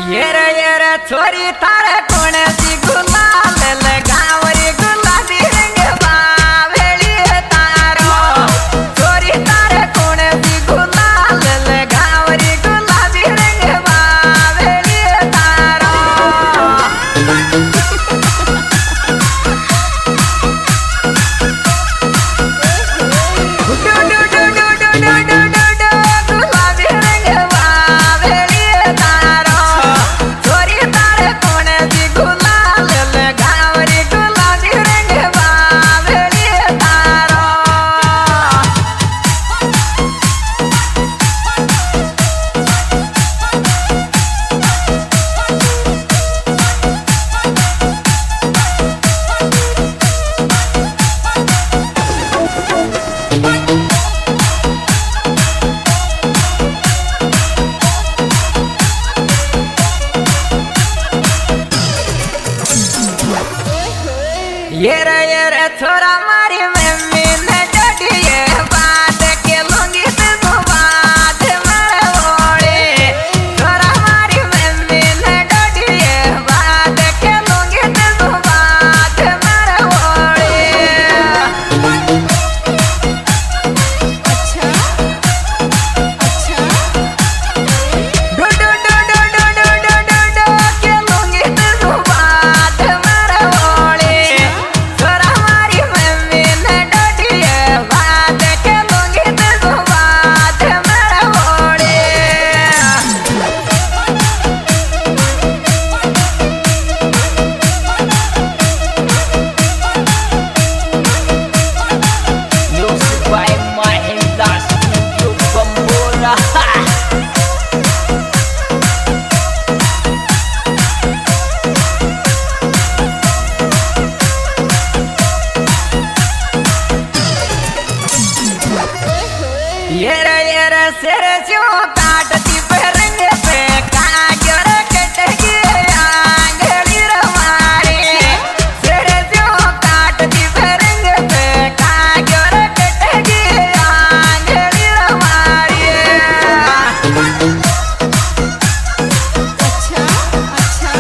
ये रे छोरी तारे कोण सी गुलाल लगाव रे गुलाबी रंग बावेली तारो छोरी तारे कोण सी गुलाल लगाव रे गुलाबी रंग बावेली तारो ये रे छोरा मारी मम्मी ने डडी ये बात के लूंगी तो बात मेरे ओड़े छोरा मारी मम्मी ने डडी ये बात के लूंगी तो बात मेरे ओड़े अच्छा अच्छा डो डो डो डो डो डो डो डो के लूंगी तो बात मेरे ओड़े ये रे सिर जो काटती रंग पे काजर कटगी आंगली रमारे सिर जो काटती रंग पे काजर कटगी आंगली रमारे अच्छा अच्छा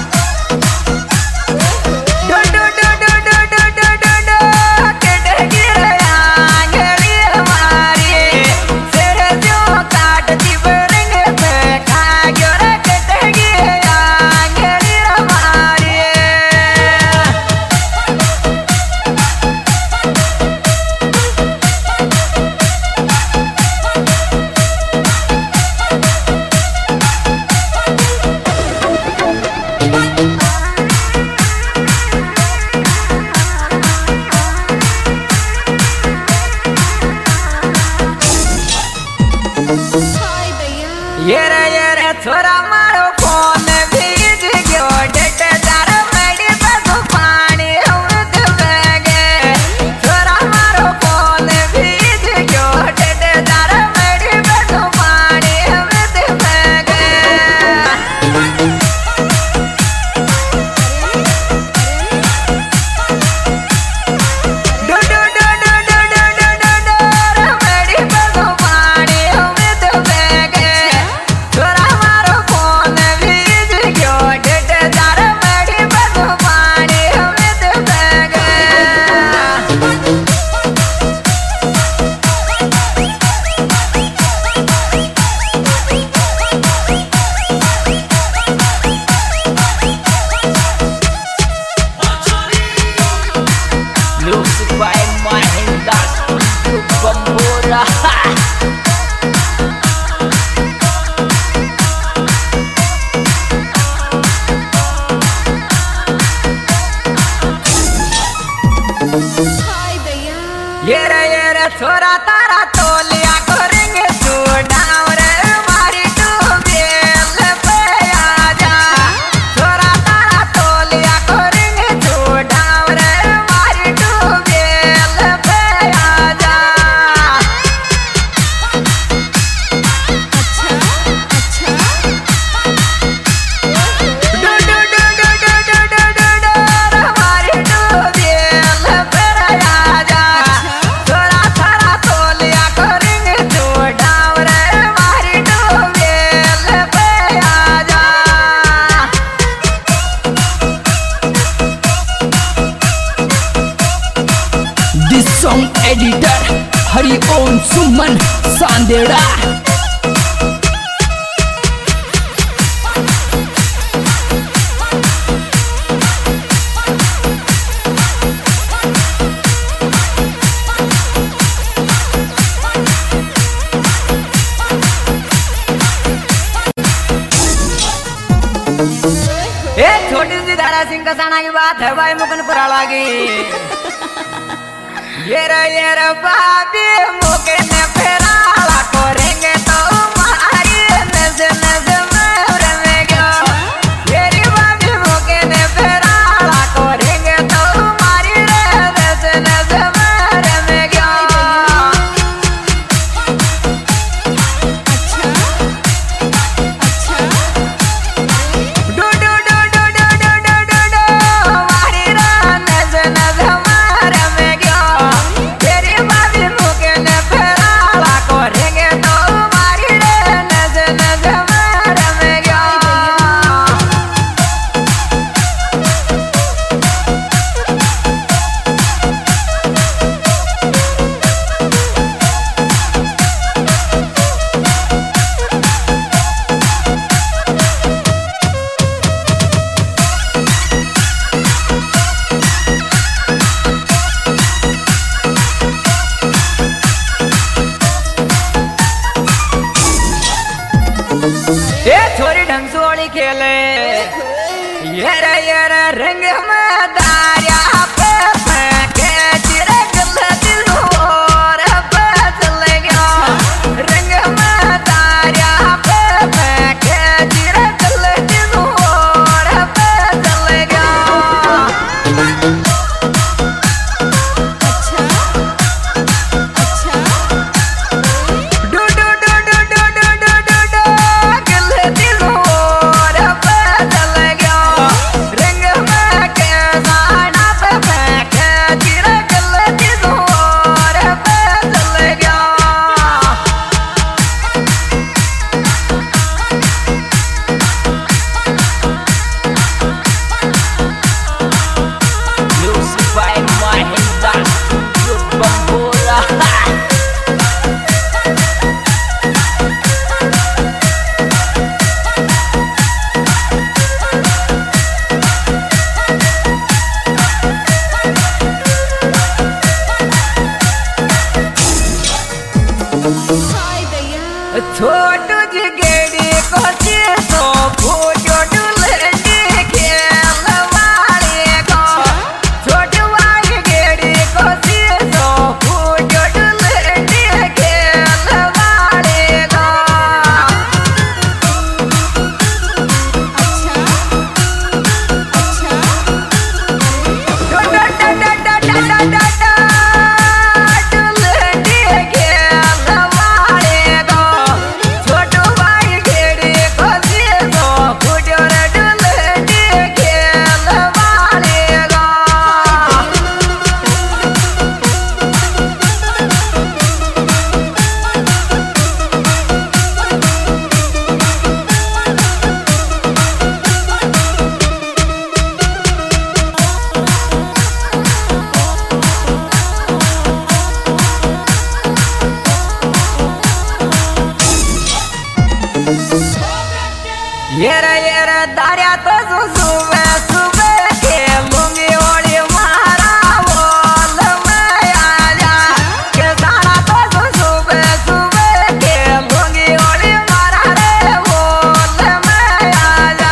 डो डो डो डो डो डो डो डो डो कटगी आंगली रमारे ये रे छोरा मारो फोन भीज गयो डेट दार मेडी पे तो पानी अमृत बगे छोरा मारो फोन भीज गयो डेट दार मेडी पे तो पानी अमृत बगे डो डो डो डो डो डो डो डो मेडी पे तो पानी अमृत बगे छोरा मारो फोन भी देड़ा छोटी सी धारा सिंह कसाना की बात है भाई मुकनपुरा लागी ये रे बाबी मुके ने फेराला करेंगे तो मारी नज़र नज़र में रमेगा ये रे बाबी मुके ने फेराला करेंगे तो मारी नज़र नज़र में रमेगा छोरी ढंग से होली खेले ये रे रंग में दारिया पे फेंके चिरे गले दिल और पे चले गया रंग में दारिया पे फेंके चिरे गले दिल और पे चले गया छोटू जी गेड़ी को तो फूटो डुलने खेल वाले को छोटू वाली गेड़ी को तो फूटो डुलने खेल वाले को ये रे दारिया तो सुबह सुबह खेलूंगी ओड़ी मारा बोल में आजा के सारा तो सुबह सुबह खेलूंगी ओड़ी मारा रे बोल में आजा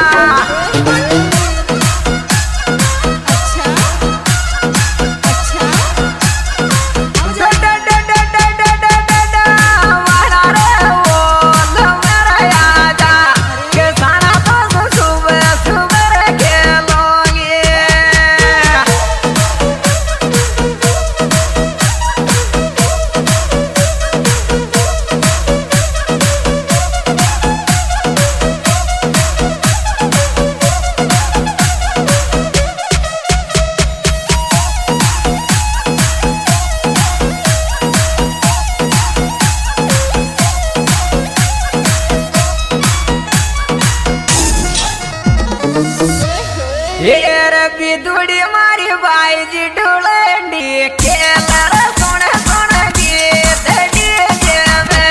रबी दुड़ी मारी बाई जी ढूंढी खेल सुन सुन गीत डीजे में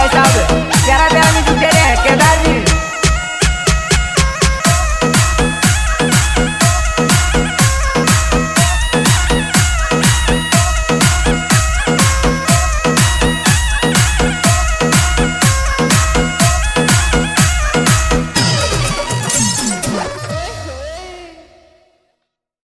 भाई साहब।